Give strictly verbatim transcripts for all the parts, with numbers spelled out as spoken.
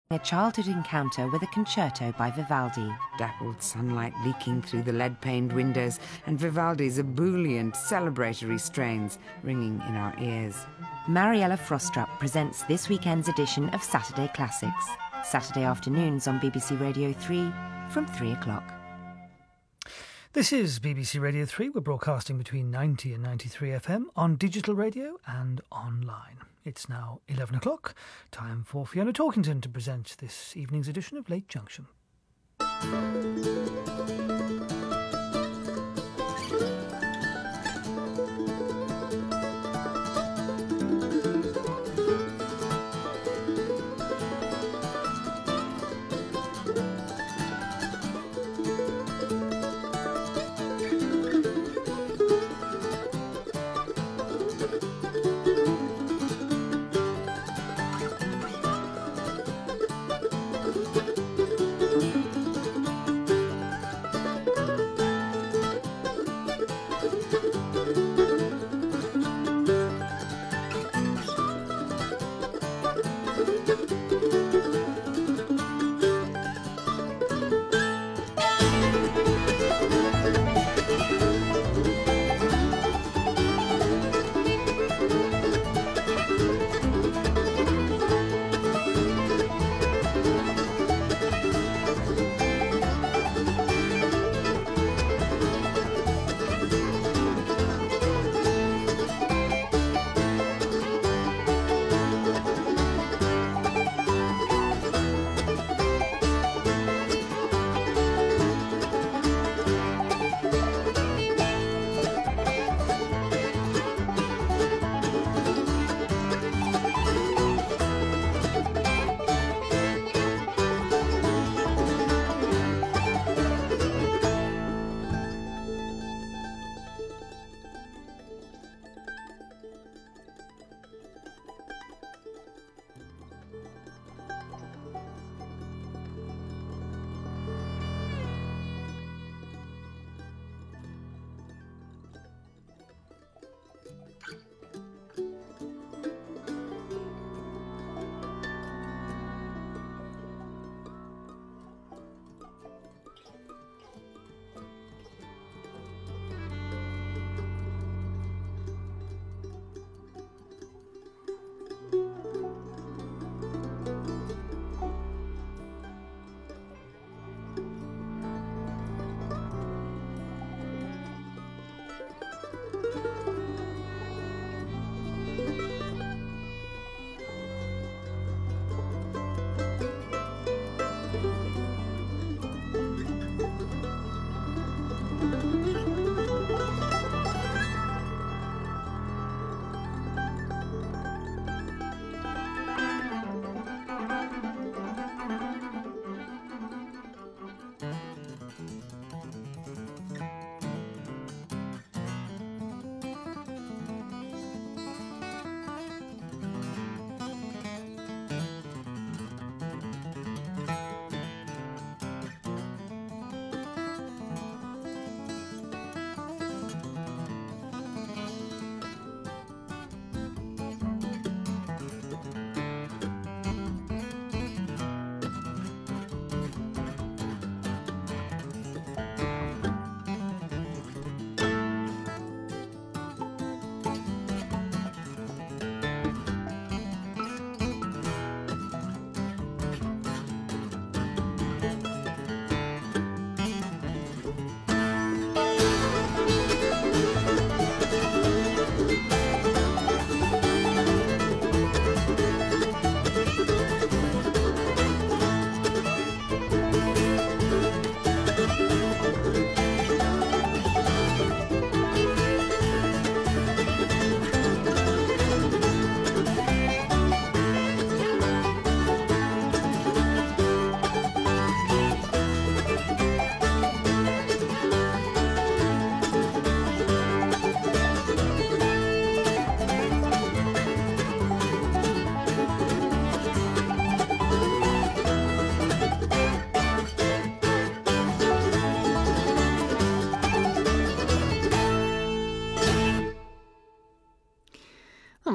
A childhood encounter with a concerto by Vivaldi. Dappled sunlight leaking through the lead-paned windows, and Vivaldi's ebullient, celebratory strains ringing in our ears. Mariella Frostrup presents this weekend's edition of Saturday Classics. Saturday afternoons on B B C Radio three from three o'clock. This is B B C Radio three. We're broadcasting between ninety and ninety-three F M on digital radio and online. It's now eleven o'clock. Time for Fiona Talkington to present this evening's edition of Late Junction.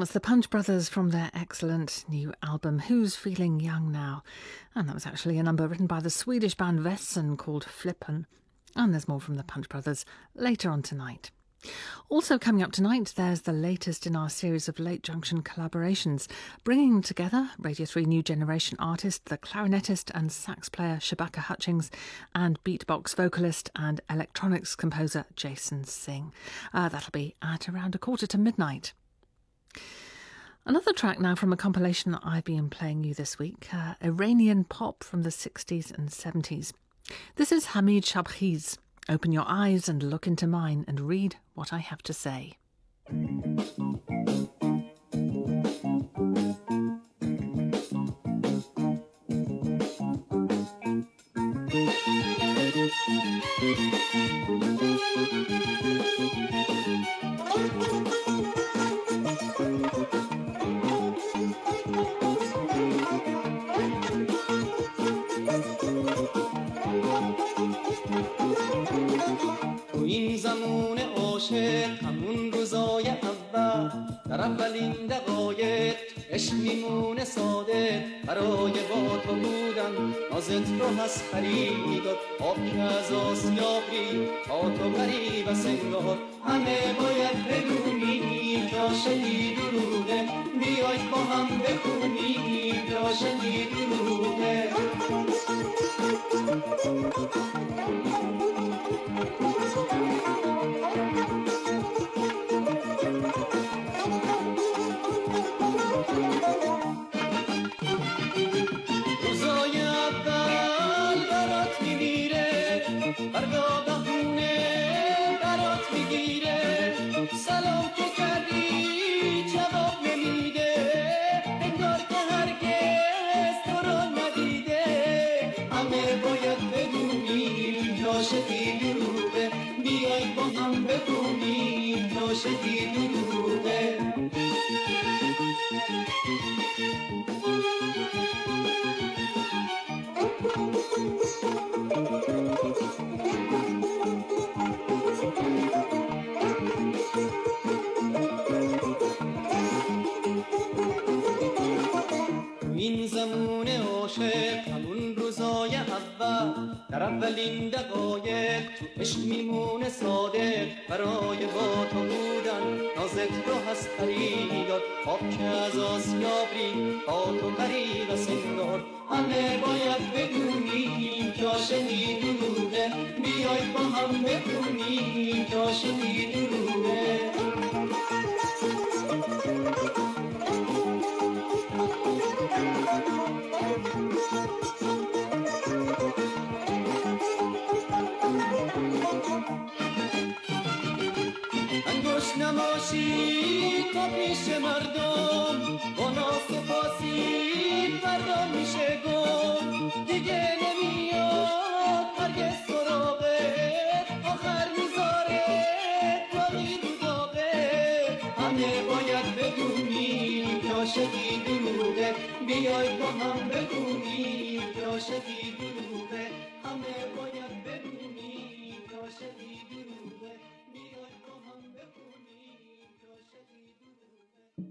That's the Punch Brothers from their excellent new album, Who's Feeling Young Now? And that was actually a number written by the Swedish band Vesson called Flippen. And there's more from the Punch Brothers later on tonight. Also coming up tonight, there's the latest in our series of Late Junction collaborations, bringing together Radio three New Generation artist, the clarinetist and sax player Shabaka Hutchings, and beatbox vocalist and electronics composer Jason Singh. Uh, that'll be at around a quarter to midnight. Another track now from a compilation that I've been playing you this week, uh, Iranian pop from the sixties and seventies. This is Hamid Shabkhiz. Open your eyes and look into mine and read what I have to say. همون روزای اول در اولین دقایق عشق میمونه ساده برای با تو بودن نازت رو هست خریداد آب که از آسیاب ری تا تو غریب از انگار همه باید بدونی که عاشقی دروغه بیای با هم بخونی که عاشقی دروغه روزای اول برات میگیره برگا بخونه برات میگیره سلام که کردی جواب نمیده انگار که هرگز تو رو ندیده همه باید بدونی که عاشقی دروغه بیای با هم بخونی که عاشقی دروغه این زمان عاشق همون روزای اول در اولین دقایق تو عشق میمونه صادق برای با تو بودن نازت رو هست خریداد آب که از آسیاب ری با تو غریب از انگار همه باید بدونی که عاشقی دروغه بیای با هم بخونی که عاشقی دروغه انگوش نماشی تا پیش مردم با ناسپاسی فردا میشه گم دیگه نمیاد هرگز سراغت آخر میذاره باقی رو داغه همه باید بدونی که عاشقی دروغه بیای با هم بدونی که عاشقی دروغه همه باید بدونی که عاشقی دروغه بیای با هم بدونی که عاشقی دروغه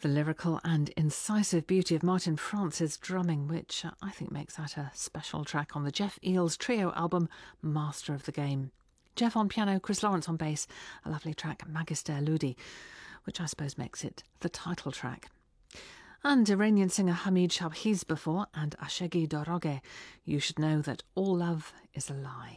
The lyrical and incisive beauty of Martin France's drumming, which uh, I think makes that a special track on the Jeff Eales trio album, Master of the Game. Jeff on piano, Chris Lawrence on bass, a lovely track, Magister Ludi, which I suppose makes it the title track. And Iranian singer Hamid Shabhiz before, and Ashegi Doroge, You Should Know That All Love Is a Lie.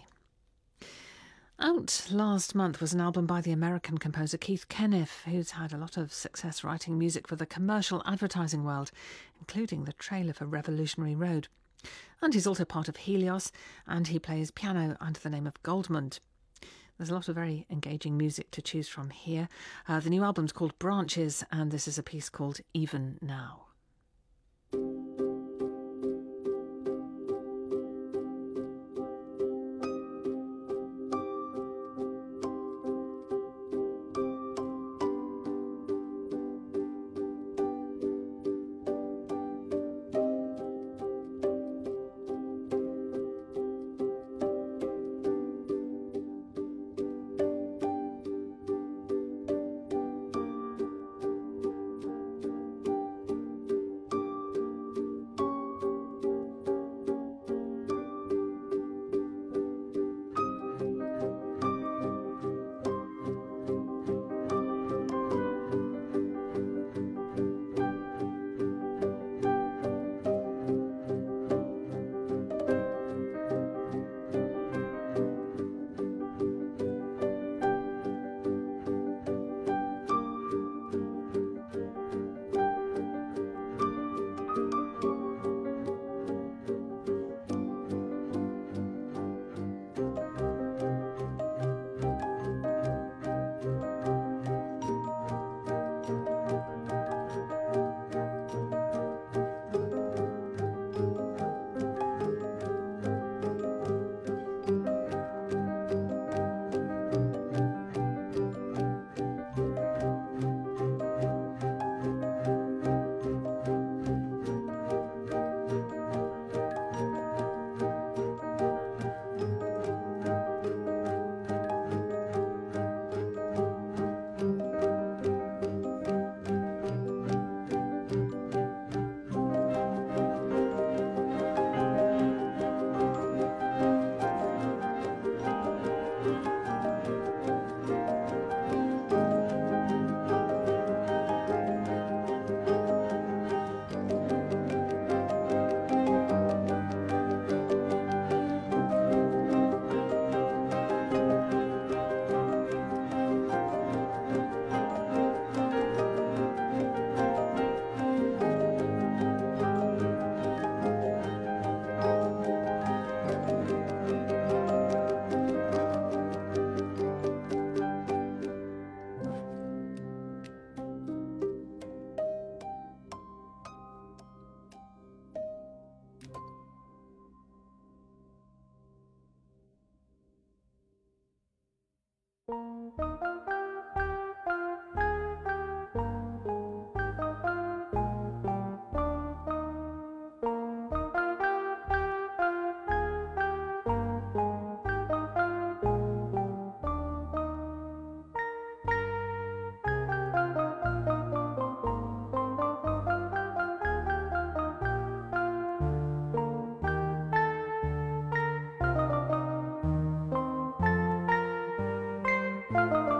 Out last month was an album by the American composer Keith Keniff, who's had a lot of success writing music for the commercial advertising world, including the trailer for Revolutionary Road. And he's also part of Helios, and he plays piano under the name of Goldmund. There's a lot of very engaging music to choose from here. Uh, the new album's called Branches, and this is a piece called Even Now. Thank you.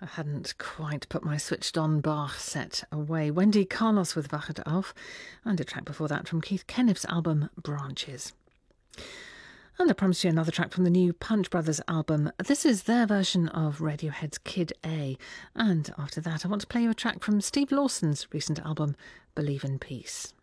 I hadn't quite put my switched-on Bach set away. Wendy Carlos with Wachet auf, and a track before that from Keith Kenneth's album Branches. And I promised you another track from the new Punch Brothers album. This is their version of Radiohead's Kid A. And after that, I want to play you a track from Steve Lawson's recent album, Believe in Peace.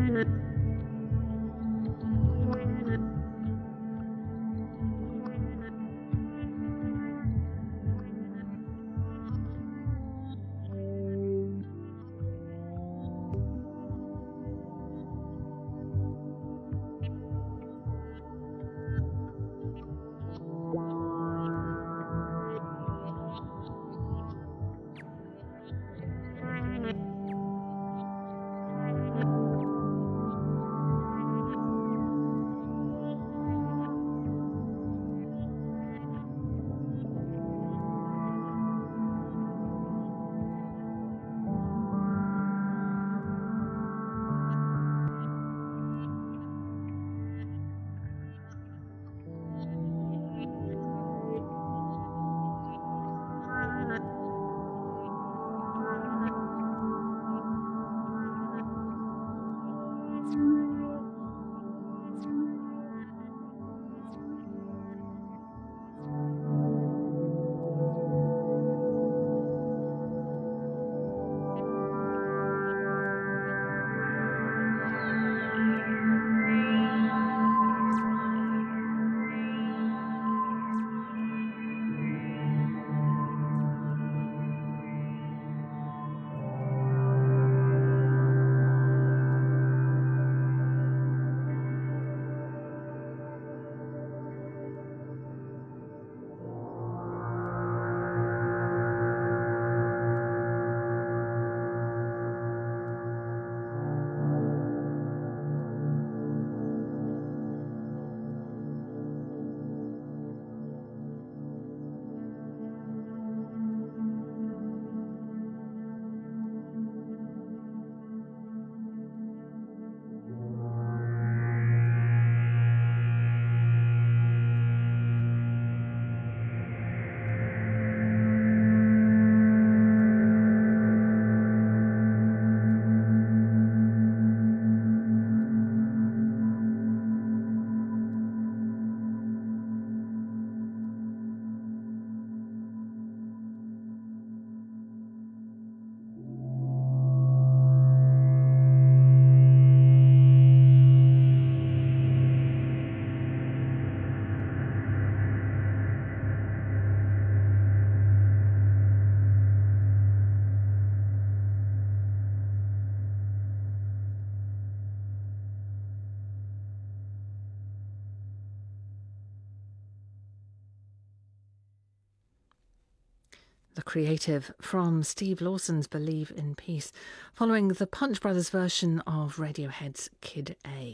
The Creative from Steve Lawson's Believe in Peace, following the Punch Brothers version of Radiohead's Kid A.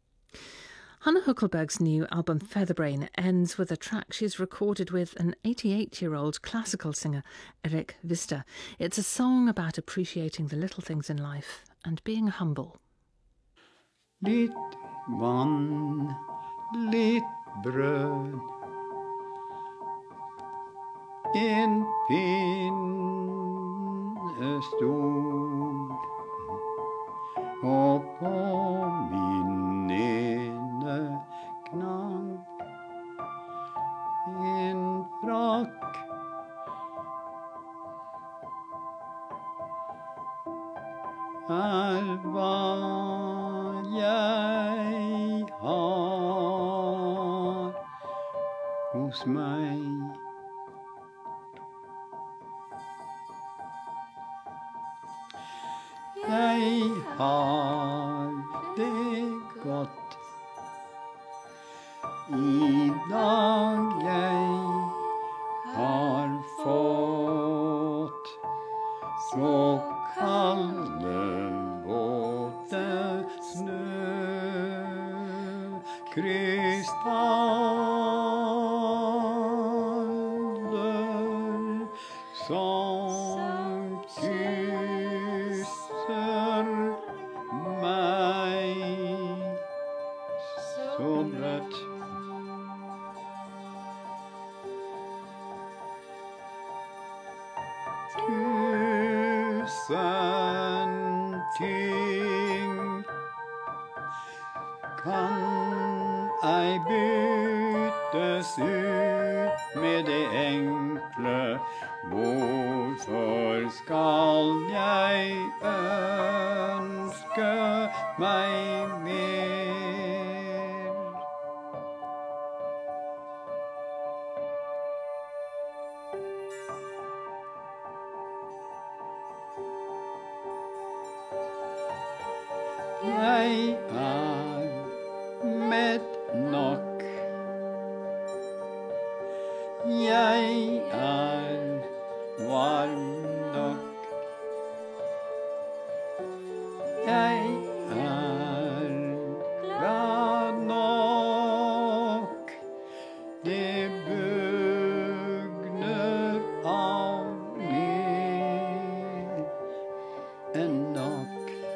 Hannah Huckelberg's new album Featherbrain ends with a track she's recorded with an eighty-eight-year-old classical singer, Eric Vista. It's a song about appreciating the little things in life and being humble. Litt vann, litt brød, en pinnestol, og på min ene knagg en frakk. Er hva jeg har hos meg. Jeg har det godt i dag, jeg har fått så kalde, våte snø, krystaller som kysser meg så bløtt. Tusen ting kan ei byttes ut med det enkle. Hvorfor skal jeg ønske mig mer. Jeg er mett nok. Jeg er varm nok. Jeg er glad nok. Det bugner av mer enn nok.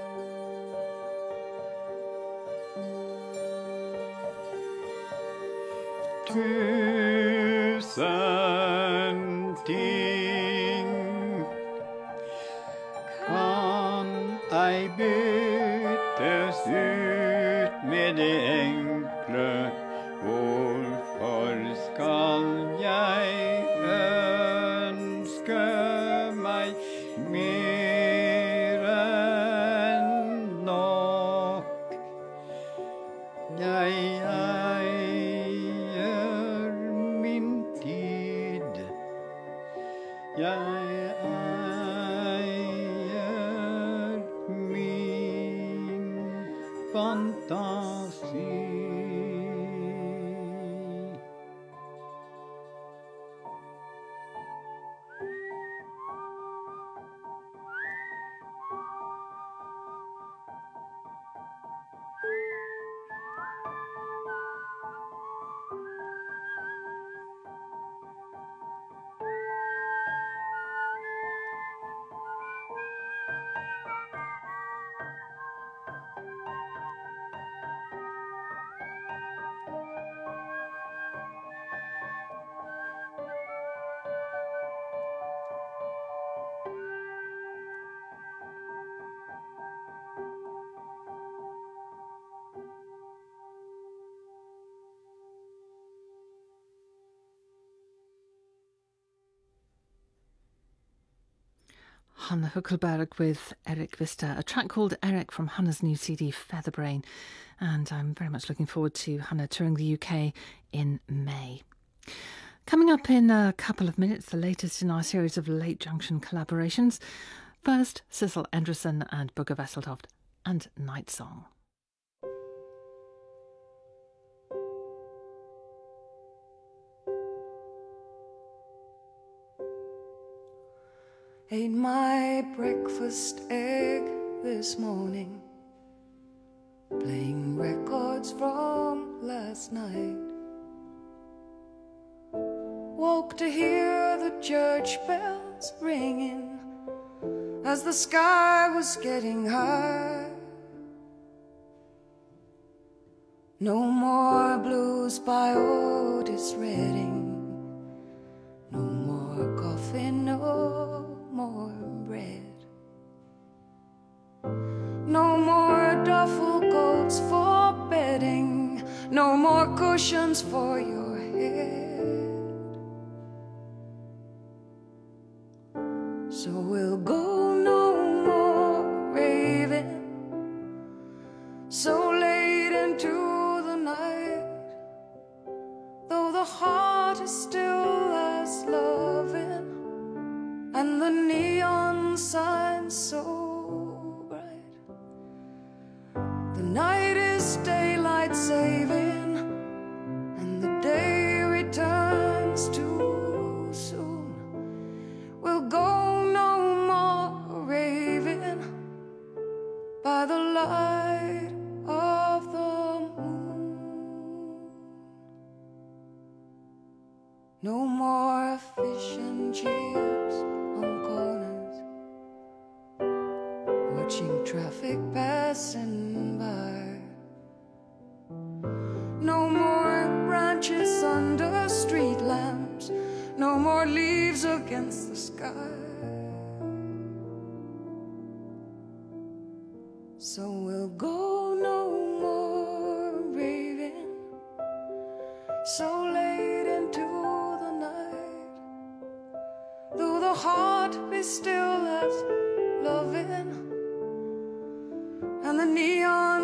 Tusen ting kan ei byttes ut med det enkle. Hvorfor skal jeg ønske meg mer enn nok? Jeg eier min tid. Jeg eier min fantasi. Hanna Huckelberg with Eric Vista, a track called Eric from Hannah's new C D Featherbrain, and I'm very much looking forward to Hannah touring the U K in May. Coming up in a couple of minutes, the latest in our series of Late Junction collaborations. First, Sissel Endresen and Bugge Wesseltoft and Night Song. Ate my breakfast egg this morning, playing records from last night. Woke to hear the church bells ringing as the sky was getting high. No more blues by Otis Redding, no more coffee, no more bread, no more duffel coats for bedding, no more cushions for your head. So we'll go no more raving so late into the night, though the heart is still as loving and the neon signs so bright. The night is daylight saving and the day returns too soon. We'll go no more raving by the light of the moon. No more fish and chips on corners, watching traffic passing by. No more branches under street lamps, no more leaves against the sky. So we'll go no more raving so late into the night, though the heart be still as loving and the neon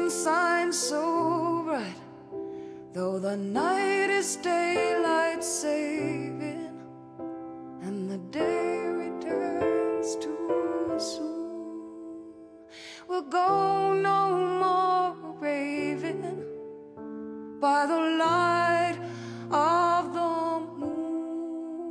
shine so bright, though the night is daylight saving, and the day returns too soon. We'll go no more raving by the light of the moon.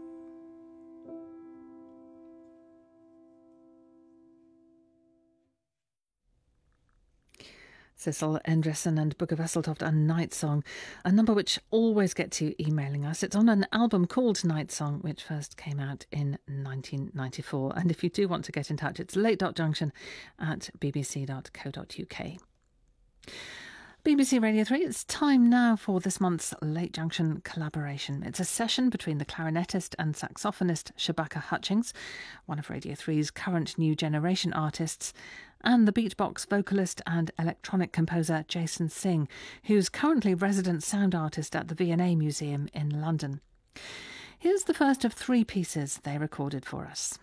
Cecil Endresen and Booker Vesseltoft and Night Song, a number which always gets you emailing us. It's on an album called Night Song, which first came out in nineteen ninety-four. And if you do want to get in touch, it's late dot junction at b b c dot co dot u k. B B C Radio three, it's time now for this month's Late Junction collaboration. It's a session between the clarinetist and saxophonist Shabaka Hutchings, one of Radio three's current new generation artists, and the beatbox vocalist and electronic composer Jason Singh, who's currently resident sound artist at the V and A Museum in London. Here's the first of three pieces they recorded for us.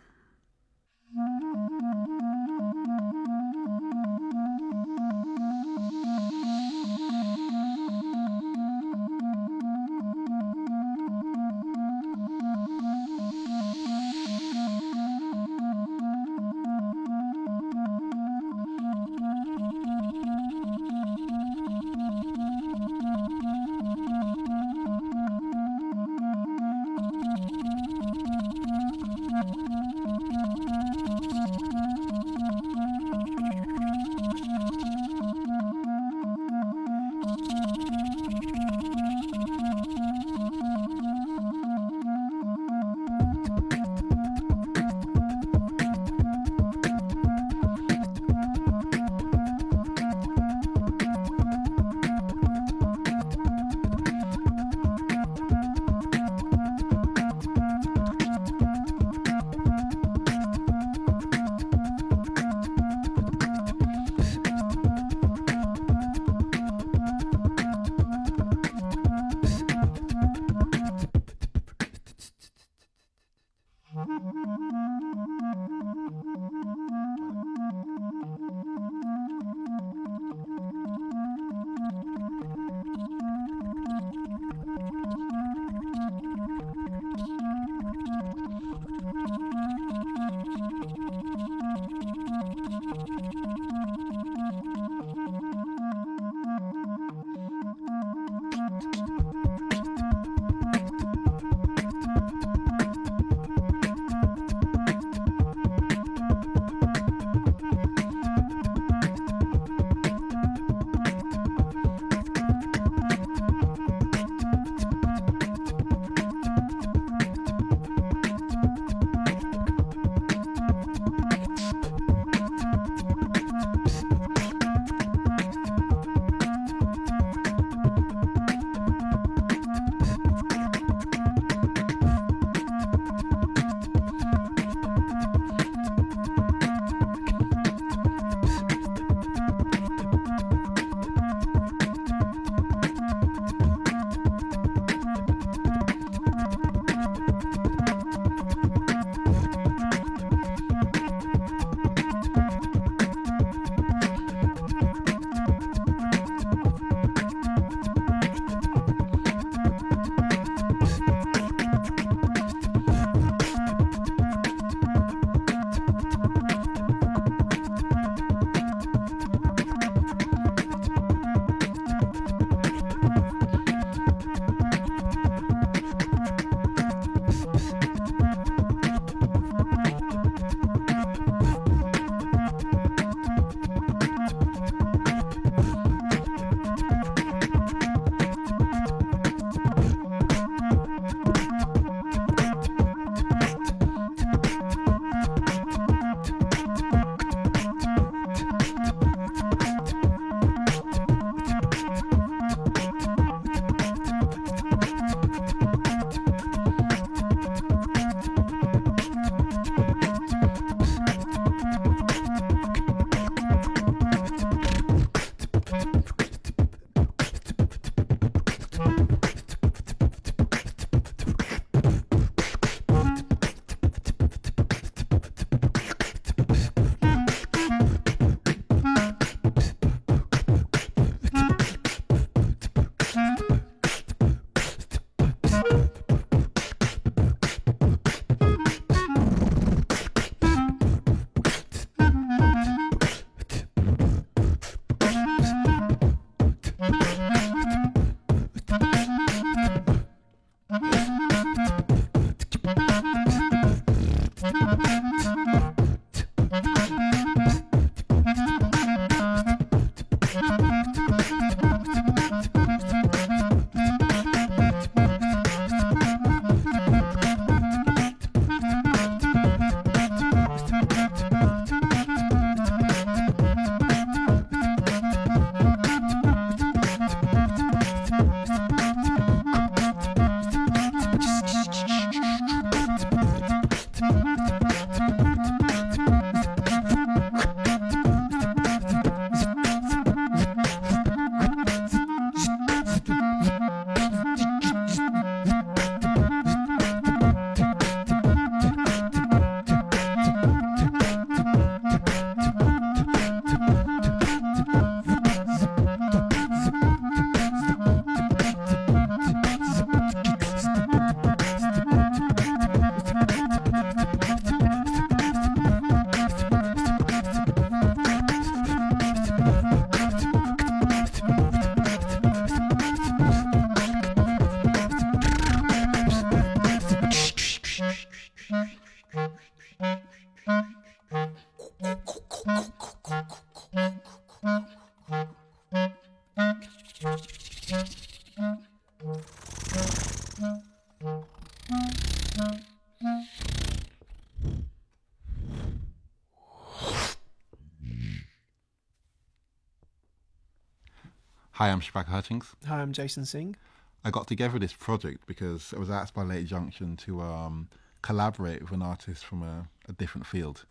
Hi, I'm Shabaka Hutchings. Hi, I'm Jason Singh. I got together this project because I was asked by Late Junction to um, collaborate with an artist from a, a different field.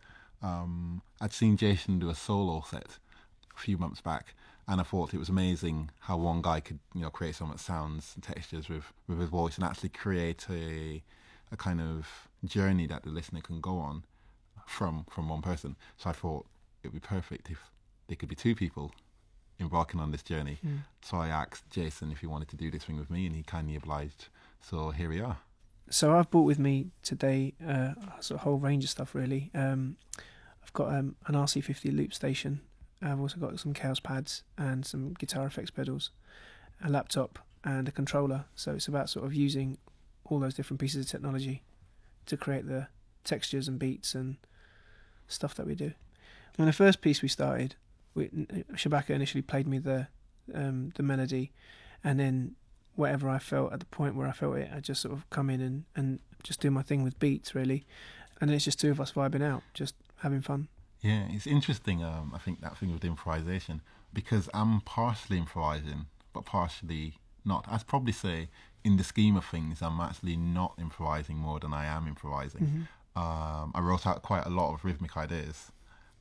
Um, I'd seen Jason do a solo set a few months back, and I thought it was amazing how one guy could, you know, create so much sounds and textures with, with his voice and actually create a a kind of journey that the listener can go on from from one person. So I thought it would be perfect if there could be two people embarking on this journey. Mm. So I asked Jason if he wanted to do this thing with me, and he kindly obliged. So here we are. So I've brought with me today uh, a sort of whole range of stuff, really. Um, I've got um, an R C fifty loop station. I've also got some Chaos pads and some guitar effects pedals, a laptop and a controller. So it's about sort of using all those different pieces of technology to create the textures and beats and stuff that we do. And the first piece we started, we, Shabaka initially played me the um, the melody, and then whatever I felt at the point where I felt it, I just sort of come in and, and just do my thing with beats, really. And then it's just two of us vibing out, just having fun. Yeah, it's interesting, um, I think, that thing with improvisation, because I'm partially improvising, but partially not. I'd probably say, in the scheme of things, I'm actually not improvising more than I am improvising. Mm-hmm. Um, I wrote out quite a lot of rhythmic ideas,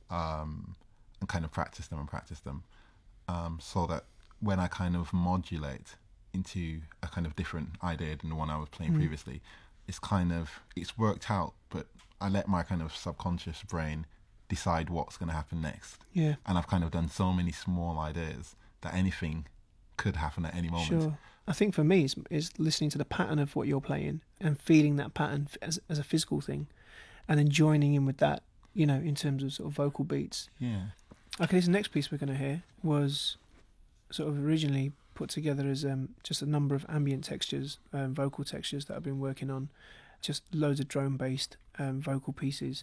um, and kind of practice them and practice them, um, so that when I kind of modulate into a kind of different idea than the one I was playing mm. previously, it's kind of, it's worked out, but I let my kind of subconscious brain decide what's going to happen next. Yeah. And I've kind of done so many small ideas that anything could happen at any moment. Sure. I think for me, it's, it's listening to the pattern of what you're playing and feeling that pattern as, as a physical thing, and then joining in with that, you know, in terms of sort of vocal beats. Yeah. Okay, this next piece we're going to hear was sort of originally put together as um, just a number of ambient textures, um, vocal textures that I've been working on, just loads of drone-based um, vocal pieces.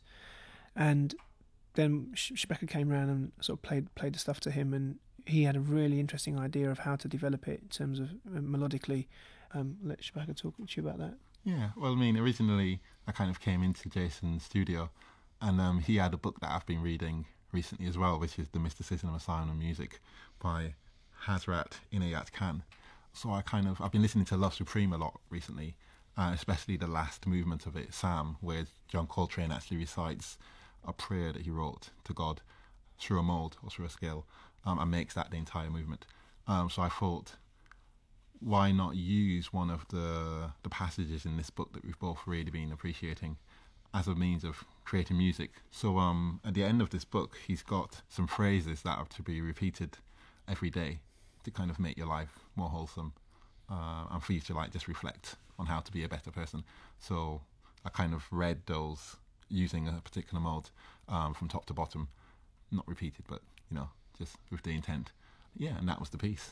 And then Shabaka came around and sort of played played the stuff to him, and he had a really interesting idea of how to develop it in terms of uh, melodically. Um, let Shabaka talk to you about that. Yeah, well, I mean, originally I kind of came into Jason's studio, and um, he had a book that I've been reading recently as well, which is The Mysticism of Sound and Music by Hazrat Inayat Khan. So I kind of, I've been listening to Love Supreme a lot recently, uh, especially the last movement of it, Sam, where John Coltrane actually recites a prayer that he wrote to God through a mode or through a scale, um, and makes that the entire movement. Um, so I thought, why not use one of the the passages in this book that we've both really been appreciating as a means of creating music. So um, at the end of this book, he's got some phrases that are to be repeated every day to kind of make your life more wholesome, uh, and for you to like just reflect on how to be a better person. So I kind of read those using a particular mode, um, from top to bottom, not repeated, but you know, just with the intent. Yeah, and that was the piece.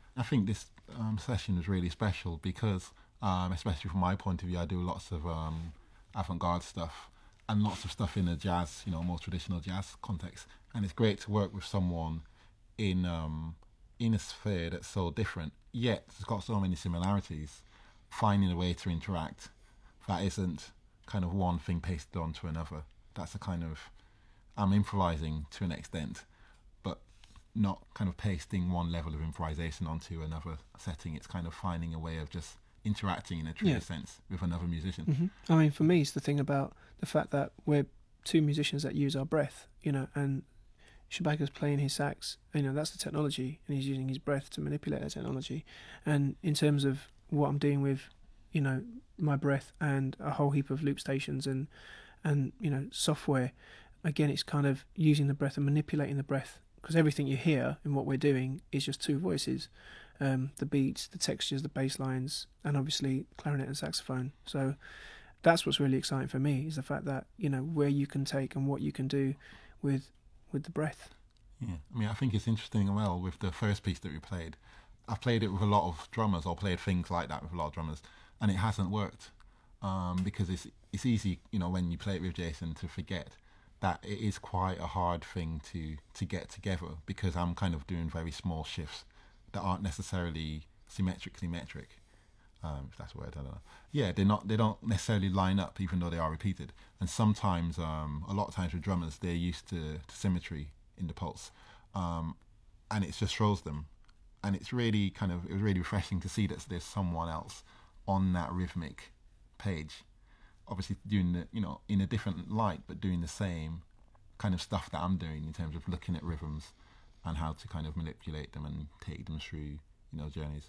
I think this um, session was really special because, um, especially from my point of view, I do lots of um, avant-garde stuff and lots of stuff in a jazz, you know, more traditional jazz context. And it's great to work with someone in um, in a sphere that's so different, yet it's got so many similarities. Finding a way to interact that isn't kind of one thing pasted onto another. That's a kind of, I'm improvising to an extent, but not kind of pasting one level of improvisation onto another setting. It's kind of finding a way of just interacting in a true Yeah. sense with another musician. Mm-hmm. I mean, for me, it's the thing about the fact that we're two musicians that use our breath, you know, and Shabaka's playing his sax, you know, that's the technology, and he's using his breath to manipulate that technology. And in terms of what I'm doing with, you know, my breath and a whole heap of loop stations and, and you know, software, again, it's kind of using the breath and manipulating the breath, because everything you hear in what we're doing is just two voices, um, the beats, the textures, the bass lines, and obviously clarinet and saxophone. So that's what's really exciting for me, is the fact that, you know, where you can take and what you can do with with the breath. Yeah, I mean, I think it's interesting as well with the first piece that we played. I've played it with a lot of drummers, or played things like that with a lot of drummers, and it hasn't worked um, because it's it's easy, you know, when you play it with Jason to forget that it is quite a hard thing to to get together, because I'm kind of doing very small shifts that aren't necessarily symmetrically metric. Um, if that's a word, I don't know. Yeah, they're not. They don't necessarily line up, even though they are repeated. And sometimes, um, a lot of times with drummers, they're used to, to symmetry in the pulse, um, and it just throws them. And it's really kind of it was really refreshing to see that there's someone else on that rhythmic page, obviously doing the, you know, in a different light, but doing the same kind of stuff that I'm doing in terms of looking at rhythms and how to kind of manipulate them and take them through, you know, journeys.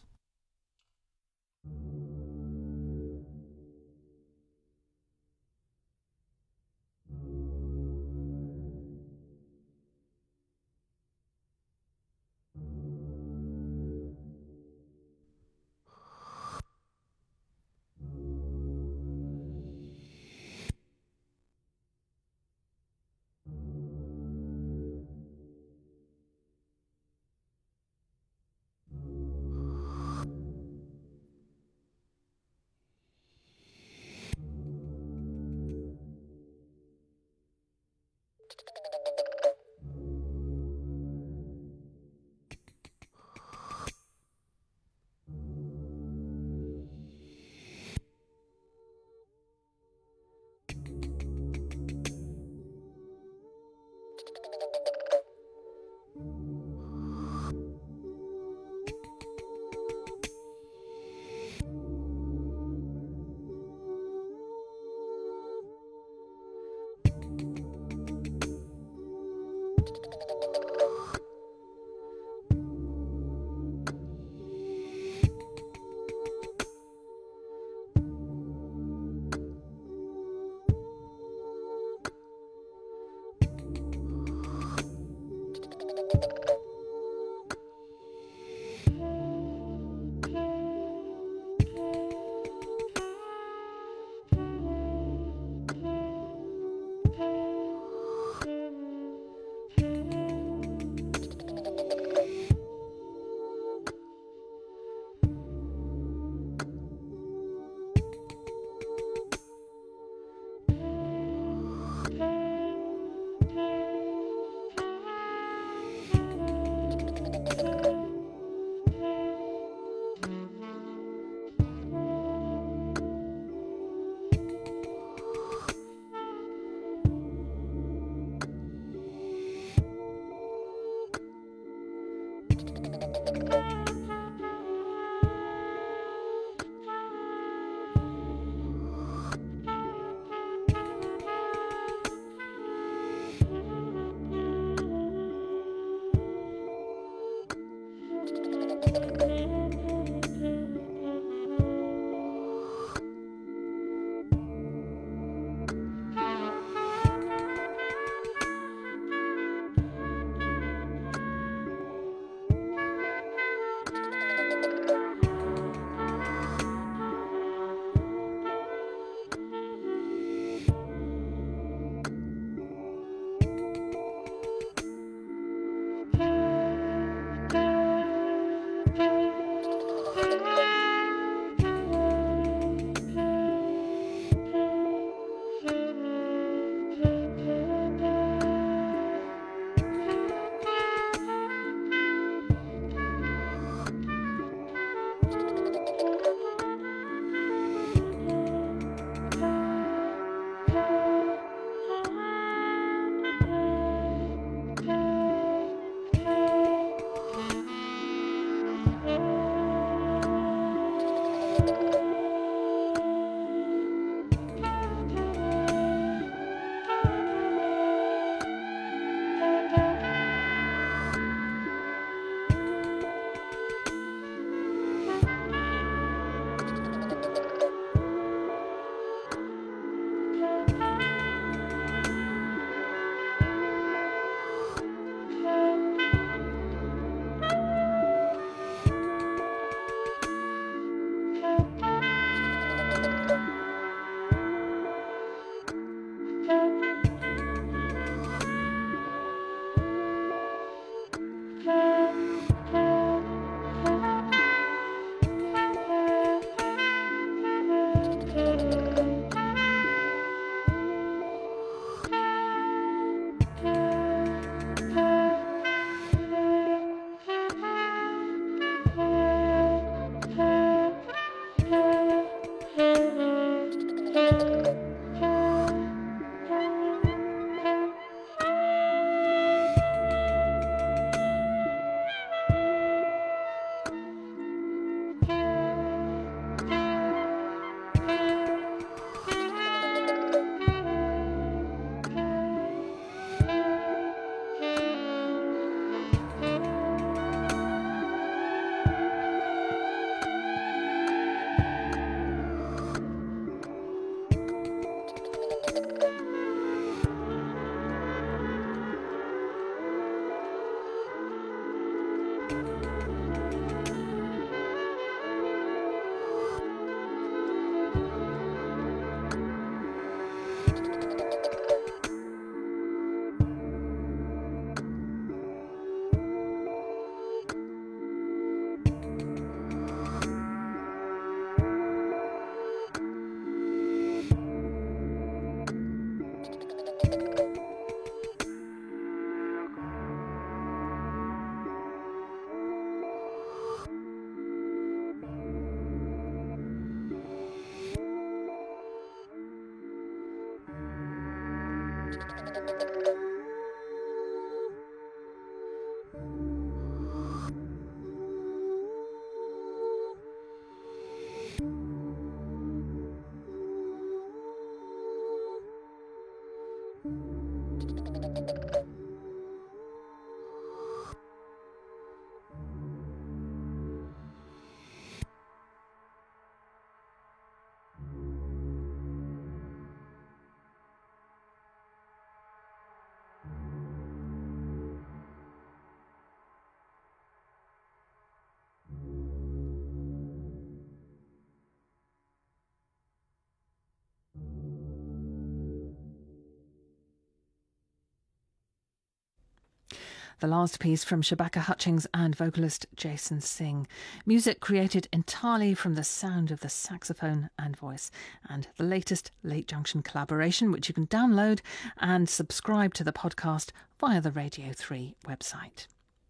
The last piece from Shabaka Hutchings and vocalist Jason Singh. Music created entirely from the sound of the saxophone and voice. And the latest Late Junction collaboration, which you can download and subscribe to the podcast via the Radio three website.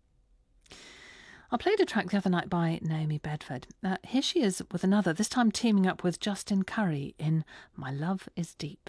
I played a track the other night by Naomi Bedford. Uh, here she is with another, this time teaming up with Justin Curry in My Love Is Deep.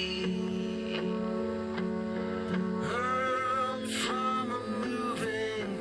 From a moving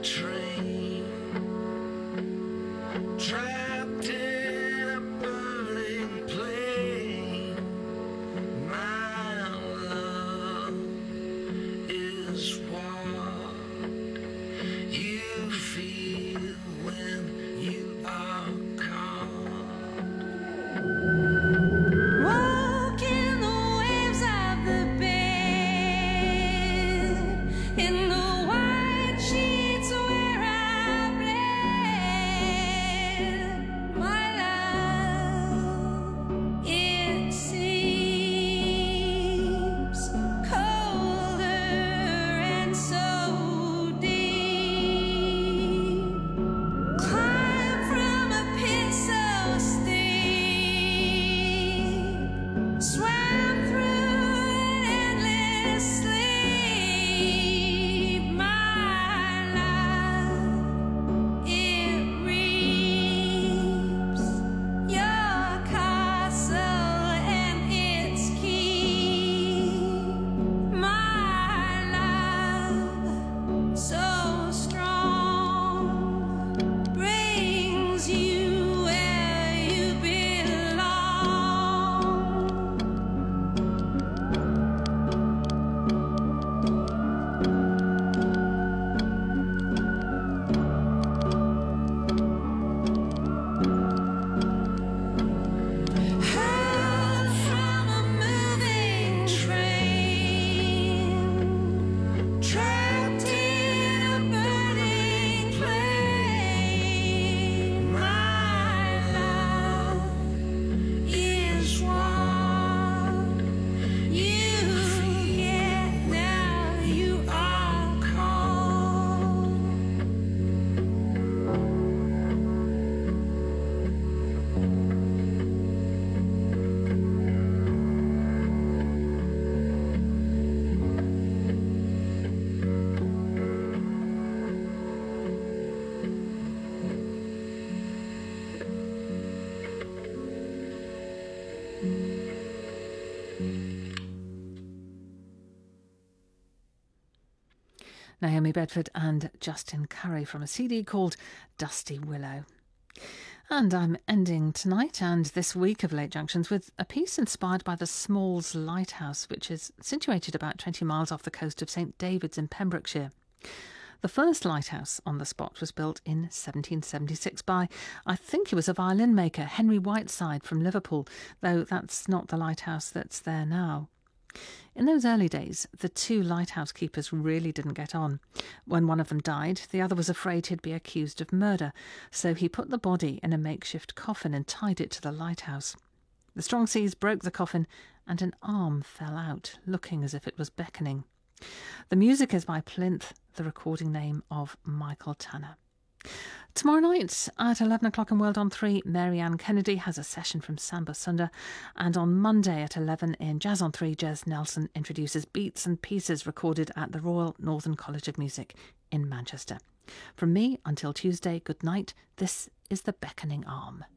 Naomi Bedford and Justin Curry from a C D called Dusty Willow. And I'm ending tonight and this week of Late Junctions with a piece inspired by the Smalls Lighthouse, which is situated about twenty miles off the coast of St David's in Pembrokeshire. The first lighthouse on the spot was built in seventeen seventy-six by, I think he was a violin maker, Henry Whiteside from Liverpool, though that's not the lighthouse that's there now. In those early days, the two lighthouse keepers really didn't get on. When one of them died, the other was afraid he'd be accused of murder, so he put the body in a makeshift coffin and tied it to the lighthouse. The strong seas broke the coffin, and an arm fell out, looking as if it was beckoning. The music is by Plinth, the recording name of Michael Tanner. Tomorrow night at eleven o'clock in World on three, Mary Ann Kennedy has a session from Samba Sunda, and on Monday at eleven in Jazz on three, Jez Nelson introduces Beats and Pieces recorded at the Royal Northern College of Music in Manchester. From me until Tuesday, good night. This is The Beckoning Arm.